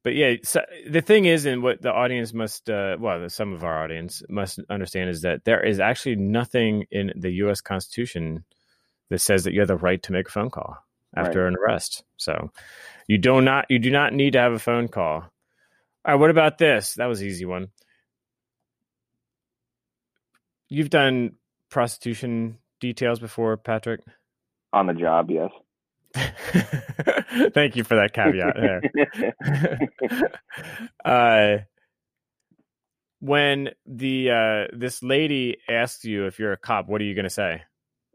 but yeah, so the thing is, and what the audience must, uh, well, some of our audience must understand is that there is actually nothing in the U S Constitution that says that you have the right to make a phone call after Right. an arrest. So you do not, you do not need to have a phone call. All right. What about this? That was an easy one. You've done prostitution details before, Patrick? On the job, yes. Thank you for that caveat there. uh, when the uh, this lady asks you if you're a cop, what are you going to say?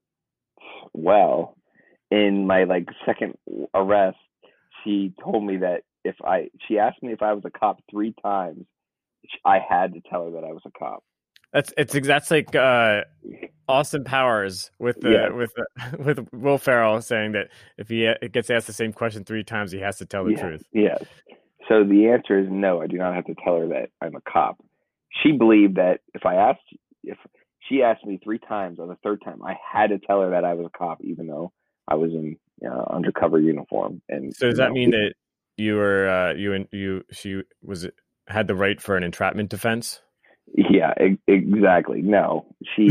Well, in my like second arrest, she told me that if I, she asked me if I was a cop three times, I had to tell her that I was a cop. That's it's that's like uh, Austin Powers with the Yeah. with the, with Will Ferrell saying that if he gets asked the same question three times, he has to tell the Yeah. truth. Yes. So the answer is no. I do not have to tell her that I'm a cop. She believed that if I asked, if she asked me three times, on the third time, I had to tell her that I was a cop, even though I was in uh, undercover uniform. And so does that know, mean that you were uh, you and you she was had the right for an entrapment defense? Yeah, e- exactly. No, she,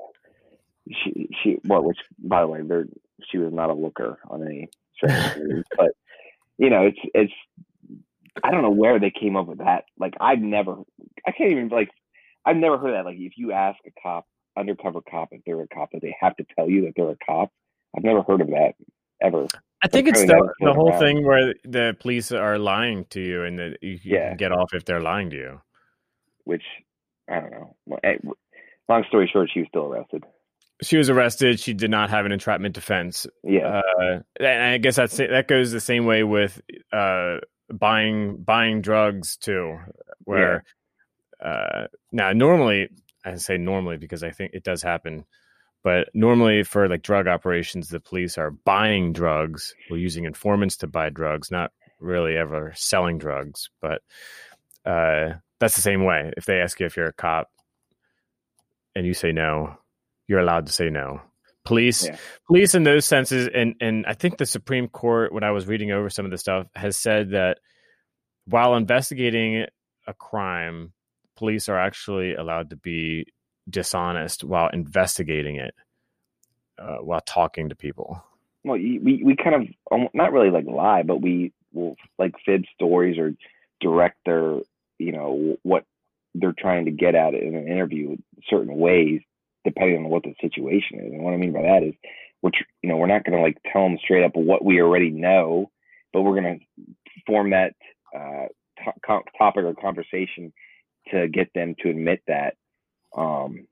she, she. Well, which by the way, there she was not a looker on any stretch, but you know, it's it's. I don't know where they came up with that. Like, I've never, I can't even like, I've never heard that. Like, if you ask a cop, undercover cop, if they're a cop, that they have to tell you that they're a cop. I've never heard of that ever. I think it's Apparently the, the whole around. thing where the police are lying to you and that you, you Yeah. can get off if they're lying to you. Which, I don't know. Long story short, she was still arrested. She was arrested. She did not have an entrapment defense. Yeah. Uh, and I guess that's that goes the same way with uh, buying buying drugs too, where yeah. uh, now normally I say normally because I think it does happen, but normally for like drug operations, the police are buying drugs or using informants to buy drugs, not really ever selling drugs. But uh, that's the same way. If they ask you if you're a cop and you say no, you're allowed to say no. Police, yeah. police in those senses, and and I think the Supreme Court, when I was reading over some of the stuff, has said that while investigating a crime, police are actually allowed to be dishonest while investigating it, uh, while talking to people. Well, we we kind of not really like lie, but we will like fib stories or direct their, you know, what they're trying to get at in an interview certain ways, depending on what the situation is. And what I mean by that is, we're, you know, we're not going to like tell them straight up what we already know, but we're going to form that uh, to- topic or conversation to get them to admit that, um,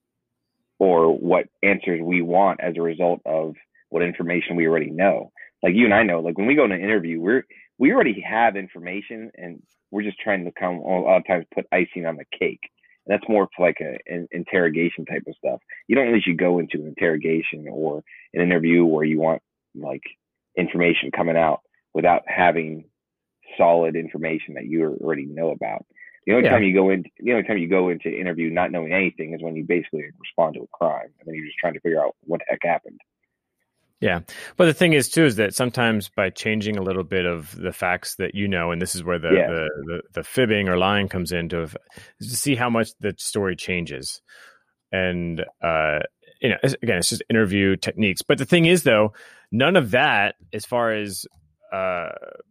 or what answers we want as a result of what information we already know. Like you and I know, like when we go to an interview, we're, we already have information and we're just trying to come a lot of times put icing on the cake. And that's more for like a, an interrogation type of stuff. You don't usually go into an interrogation or an interview where you want like information coming out without having solid information that you already know about. The only yeah. time you go in, the only time you go into interview not knowing anything is when you basically respond to a crime, and then you're just trying to figure out what the heck happened. Yeah, but the thing is too is that sometimes by changing a little bit of the facts that you know, and this is where the yeah. the, the, the fibbing or lying comes into, to see how much the story changes, and uh, you know, again, it's just interview techniques. But the thing is, though, none of that, as far as uh,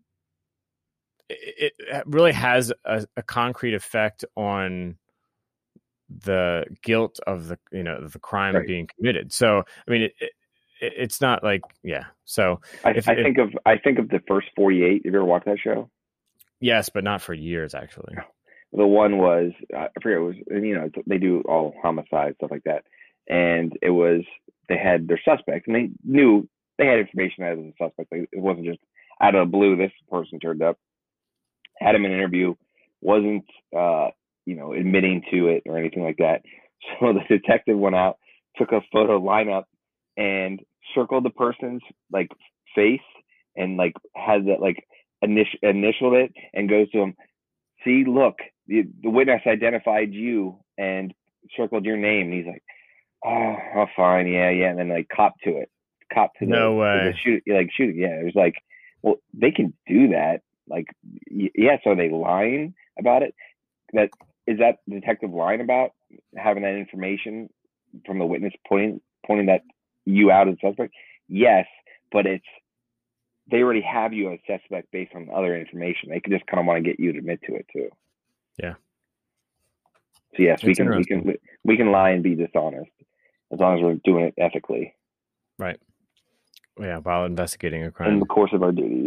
it, it really has a, a concrete effect on the guilt of the you know the crime right. being committed. So, I mean, it, it, it's not like yeah. So I, if, I if, think of I think of the first forty-eight. Have you ever watched that show? Yes, but not for years actually. The one was I forget it was you know they do all homicide stuff like that, and it was they had their suspect and they knew they had information as a suspect. It wasn't just out of the blue this person turned up, had him in an interview, wasn't uh, you know admitting to it or anything like that. So the detective went out, took a photo lineup, and circled the person's like face and like has that like initial initialed it and goes to him. See, look, the, the witness identified you and circled your name. And he's like, oh, oh, fine, yeah, yeah. And then like cop to it, cop to the, no way. To the shoot, like shoot, yeah. It was like, well, they can do that. Like, y- yes, are they lying about it? That is that detective lying about having that information from the witness pointing pointing that you out as suspect? Yes, but it's they already have you as suspect based on other information. They can just kind of want to get you to admit to it too. Yeah. So yes, we It's can we can we can lie and be dishonest as long as we're doing it ethically. Right. Yeah, while investigating a crime. In the course of our duties.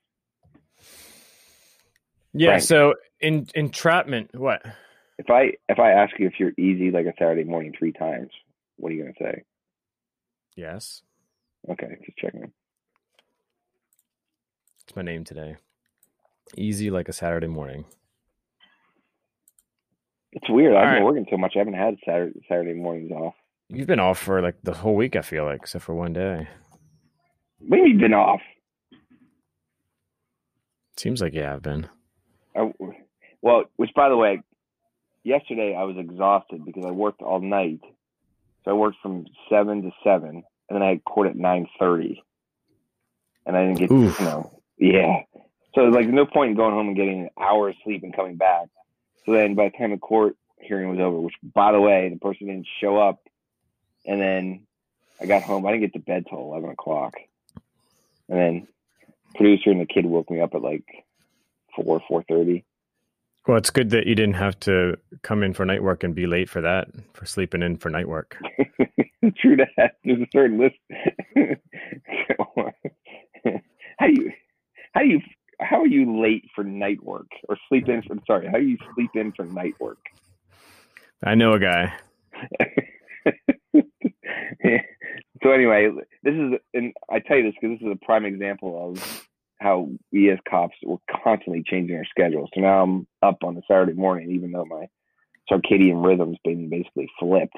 Yeah. Frank, so in entrapment, what? If I if I ask you if you're easy like a Saturday morning three times, what are you gonna say? Yes. Okay, just checking. It's my name today. Easy like a Saturday morning. It's weird. All I've right. been working so much. I haven't had Saturday Saturday mornings off. You've been off for like the whole week, I feel like, except for one day. Maybe you've been off. Seems like yeah, I've been. I, well, which by the way, yesterday I was exhausted because I worked all night. So I worked from seven to seven, and then I had court at nine thirty, and I didn't get Oof. you know yeah. So like no point in going home and getting an hour of sleep and coming back. So then by the time the court hearing was over, which by the way the person didn't show up, and then I got home. I didn't get to bed till eleven o'clock, and then producer and the kid woke me up at like four four thirty. Well, it's good that you didn't have to come in for night work and be late for that, for sleeping in for night work. True that. There's a certain list. how do you, how do you, how are you late for night work or sleep in for? Sorry, how do you sleep in for night work? I know a guy. So anyway, this is, and I tell you this because this is a prime example of how we as cops were constantly changing our schedule. So now I'm up on a Saturday morning, even though my circadian rhythm's been basically flipped.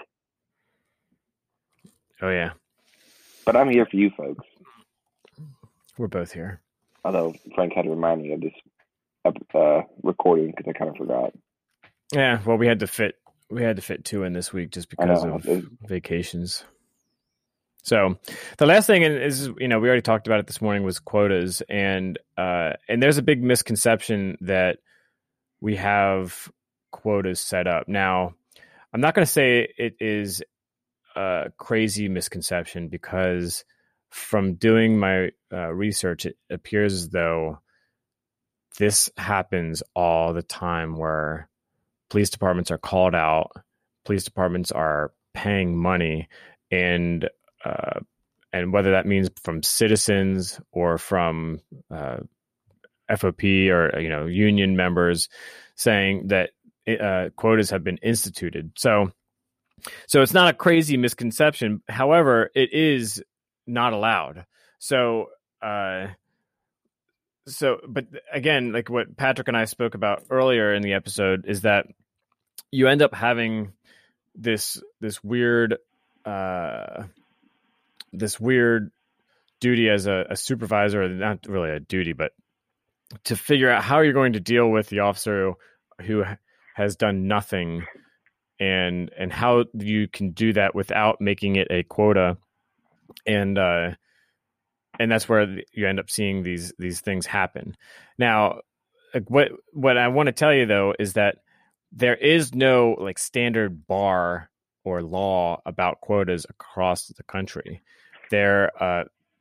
Oh yeah. But I'm here for you folks. We're both here. Although Frank had to remind me of this uh, recording because I kind of forgot. Yeah, well, we had to fit we had to fit two in this week just because know. of vacations. So the last thing is, you know, we already talked about it this morning, was quotas, and uh, and there's a big misconception that we have quotas set up. Now, I'm not going to say it is a crazy misconception because from doing my uh, research, it appears as though this happens all the time where police departments are called out, police departments are paying money, and uh, and whether that means from citizens or from uh, F O P or you know union members, saying that uh, quotas have been instituted. So, so it's not a crazy misconception. However, it is not allowed. So, uh, so, but again, like what Patrick and I spoke about earlier in the episode, is that you end up having this this weird uh, this weird duty as a, a supervisor, not really a duty, but to figure out how you're going to deal with the officer who has done nothing, and and how you can do that without making it a quota, and uh, and that's where you end up seeing these these things happen. Now, like what what I want to tell you though is that there is no like standard bar or law about quotas across the country. There, uh,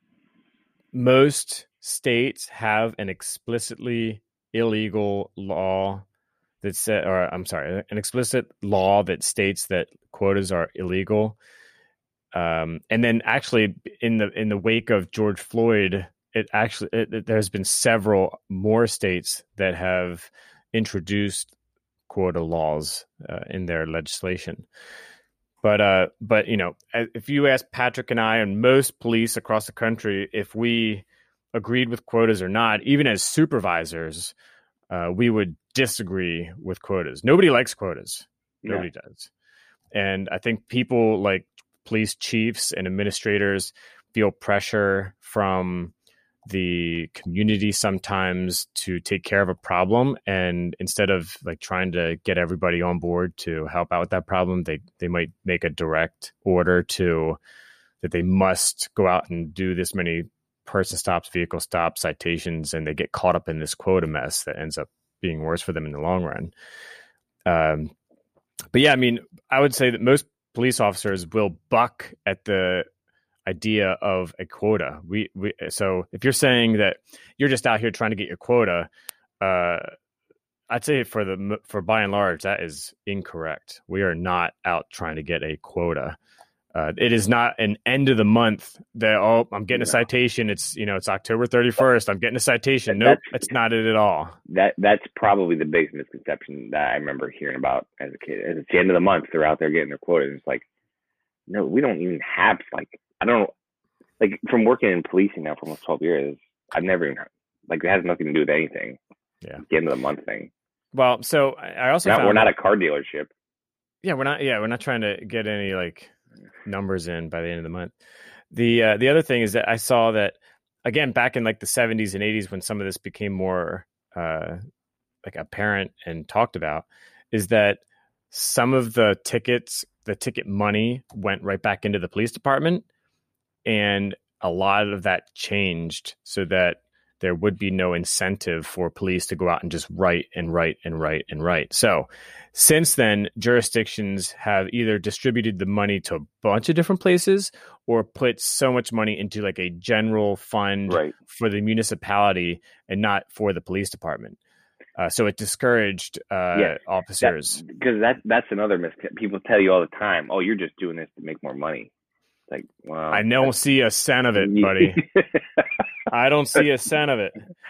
most states have an explicitly illegal law that said, or I'm sorry, an explicit law that states that quotas are illegal. Um, and then actually in the in the wake of George Floyd, it actually it, it, there's been several more states that have introduced quota laws uh, in their legislation. But uh, but you know, if you ask Patrick and I and most police across the country if we agreed with quotas or not, even as supervisors, uh, we would disagree with quotas. Nobody likes quotas. Nobody yeah. does. And I think people like police chiefs and administrators feel pressure from the community sometimes to take care of a problem, and instead of like trying to get everybody on board to help out with that problem, they they might make a direct order to that they must go out and do this many person stops, vehicle stops, citations, and they get caught up in this quota mess that ends up being worse for them in the long run. Um, but yeah, I mean, I would say that most police officers will buck at the idea of a quota. We, we so if you're saying that you're just out here trying to get your quota, uh, I'd say for the for by and large that is incorrect. We are not out trying to get a quota. Uh, it is not an end of the month that, oh, I'm getting a citation. It's, you know, it's October thirty-first. I'm getting a citation. Nope, that's, that's not it at all. That That's probably the biggest misconception that I remember hearing about as a kid. As it's the end of the month, they're out there getting their quotas. It's like, no, we don't even have, like, I don't know, like, from working in policing now for almost twelve years, I've never even, like, it has nothing to do with anything. Yeah. It's the end of the month thing. Well, so I also not, found we're not a car dealership. Yeah, we're not, yeah, we're not trying to get any, like, numbers in by the end of the month. The uh, the other thing is that I saw that, again, back in like the seventies and eighties when some of this became more uh, like apparent and talked about, is that some of the tickets, the ticket money went right back into the police department, and a lot of that changed so that there would be no incentive for police to go out and just write and write and write and write. So since then, jurisdictions have either distributed the money to a bunch of different places or put so much money into like a general fund right. for the municipality and not for the police department. Uh, so it discouraged uh, yeah, officers. Because that, that, that's another mistake. People tell you all the time, oh, you're just doing this to make more money. It's like, well, I don't see a cent of it, buddy. I don't see a cent of it.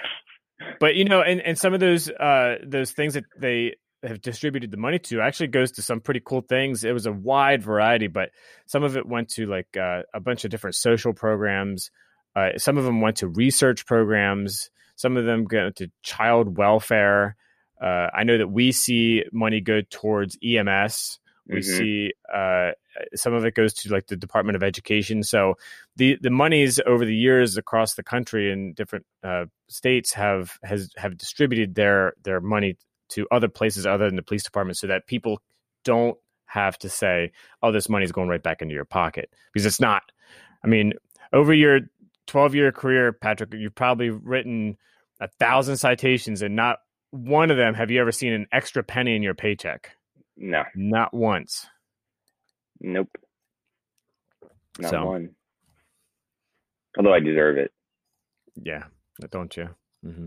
But, you know, and, and some of those uh, those things that they have distributed the money to actually goes to some pretty cool things. It was a wide variety, but some of it went to like uh, a bunch of different social programs. Uh, some of them went to research programs. Some of them go to child welfare. Uh, I know that we see money go towards E M S. We mm-hmm. see uh, some of it goes to like the Department of Education. So the, the monies over the years across the country and different uh, states have has have distributed their their money to other places other than the police department, so that people don't have to say, "Oh, this money is going right back into your pocket," because it's not. I mean, over your twelve year career, Patrick, you've probably written a thousand citations, and not one of them have you ever seen an extra penny in your paycheck. No. Not once. Nope. Not so, one. Although I deserve it. Yeah, don't you? Mm-hmm.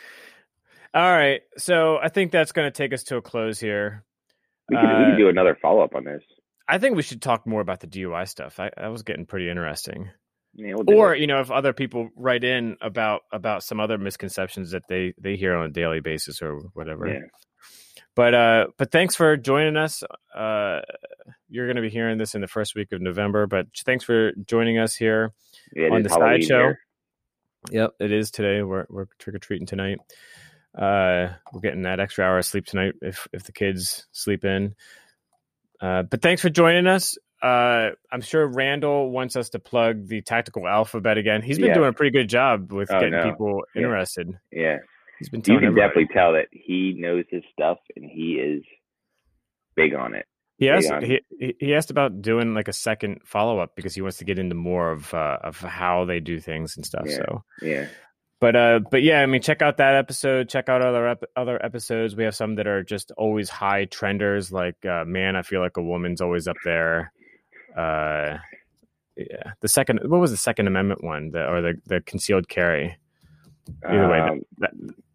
All right. So I think that's going to take us to a close here. We could, uh, we could do another follow-up on this. I think we should talk more about the D U I stuff. I, that was getting pretty interesting. Yeah, we'll or, it. you know, if other people write in about, about some other misconceptions that they, they hear on a daily basis or whatever. Yeah. But uh, but thanks for joining us. Uh, you're going to be hearing this in the first week of November, but thanks for joining us here yeah, on the sideshow. Here. Yep, it is today. We're we're trick or treating tonight. Uh, we're getting that extra hour of sleep tonight if if the kids sleep in. Uh, but thanks for joining us. Uh, I'm sure Randall wants us to plug the Tactical Alphabet again. He's been yeah. doing a pretty good job with oh, getting no. people yeah. interested. Yeah. He's been you can everybody. definitely tell that he knows his stuff and he is big on it. He asked, he, he asked about doing like a second follow up because he wants to get into more of uh, of how they do things and stuff. Yeah, so yeah, but uh, but yeah, I mean, check out that episode. Check out other ep- other episodes. We have some that are just always high trenders. Like uh, man, I feel like a woman's always up there. Uh, yeah, the second what was the Second Amendment one? The, or the the concealed carry. Either way. Um, that,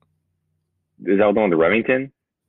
Is that the one, the Remington?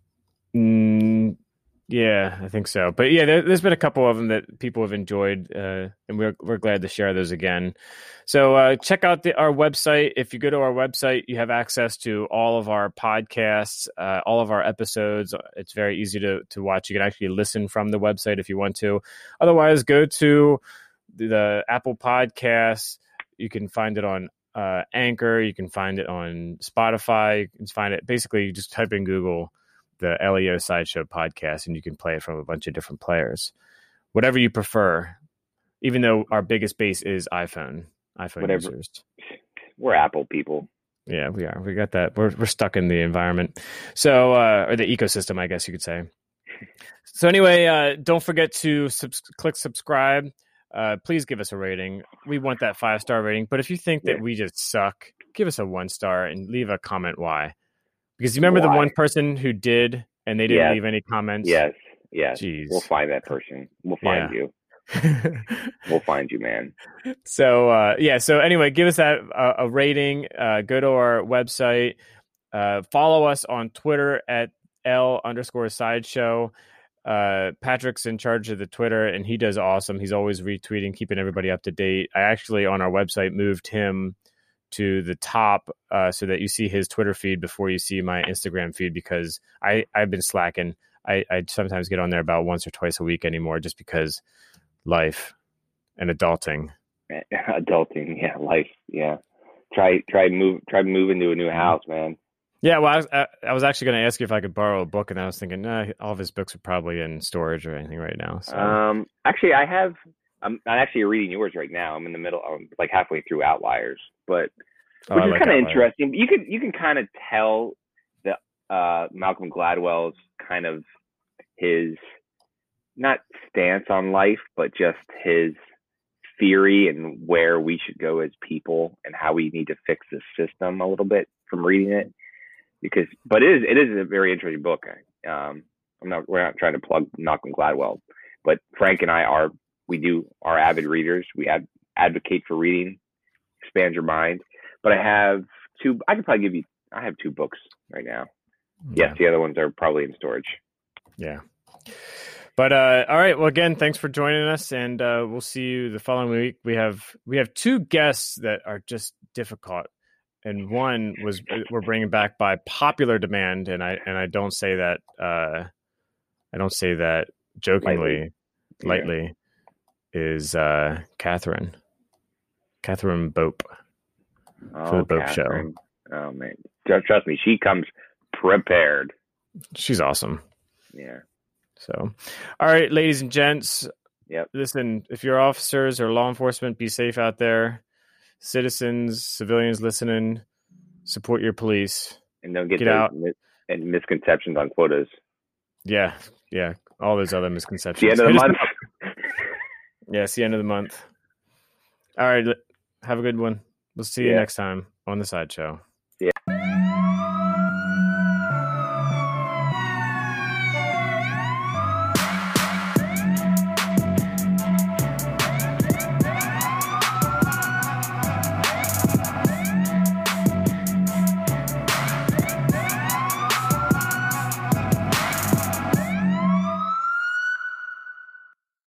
Mm, yeah, I think so. But yeah, there, there's been a couple of them that people have enjoyed, uh, and we're we're glad to share those again. So uh, check out the, our website. If you go to our website, you have access to all of our podcasts, uh, all of our episodes. It's very easy to to watch. You can actually listen from the website if you want to. Otherwise, go to the, the Apple Podcasts. You can find it on Uh, Anchor, you can find it on Spotify. You can find it basically. You just type in Google the L E O Sideshow podcast, and you can play it from a bunch of different players, whatever you prefer. Even though our biggest base is iPhone, iPhone whatever. users. We're Apple people. Yeah, we are. We got that. We're we're stuck in the environment, so uh, or the ecosystem, I guess you could say. So anyway, uh, don't forget to sub- click subscribe. uh, please give us a rating. We want that five star rating. But if you think that Yeah. we just suck, give us a one star and leave a comment why. Because you remember Why? the one person who did and they didn't Yes. leave any comments? Yes, yes. Jeez. We'll find that person. We'll find Yeah. you. We'll find you, man. So uh, yeah. So anyway, give us that uh, a rating. Uh, go to our website. Uh, follow us on Twitter at L underscore sideshow. Uh, Patrick's in charge of the Twitter, and he does awesome. He's always retweeting, keeping everybody up to date. I actually on our website moved him to the top uh, so that you see his Twitter feed before you see my Instagram feed because I I've been slacking. I, I sometimes get on there about once or twice a week anymore just because life and adulting. Adulting, yeah, life, yeah. Try, try move, try moving to a new house, man. Yeah, well, I was, I, I was actually going to ask you if I could borrow a book, and I was thinking, nah, all of his books are probably in storage or anything right now. So. Um, actually, I have. I'm, I'm actually reading yours right now. I'm in the middle. I'm like halfway through Outliers, but Oh, which I is like kind of Outliers. interesting. You can you can kind of tell that uh, Malcolm Gladwell's kind of his not stance on life, but just his theory and where we should go as people and how we need to fix the system a little bit from reading it. Because, but it is it is a very interesting book. Um, I'm not we're not trying to plug Malcolm Gladwell, but Frank and I are we do are avid readers. We ad, advocate for reading, expand your mind. But I have two. I could probably give you. I have two books right now. Yeah. Yes, the other ones are probably in storage. Yeah. But uh, all right. Well, again, thanks for joining us, and uh, we'll see you the following week. We have we have two guests that are just difficult, and one was we're bringing back by popular demand, and I and I don't say that uh, I don't say that jokingly, Lightly. lightly. Yeah. Is uh, Catherine Catherine Bope Oh, for the Bope Catherine. Show. Oh man, trust me, she comes prepared. She's awesome. Yeah. So, all right, ladies and gents. Yep. Listen, if you're officers or law enforcement, be safe out there. Citizens, civilians listening, support your police. And don't get, Get those out. mis- and misconceptions on quotas. Yeah, yeah. All those other misconceptions. It's the end of the Hit month. us up. Yeah, it's the end of the month. All right. Have a good one. We'll see you Yeah. next time on The Sideshow.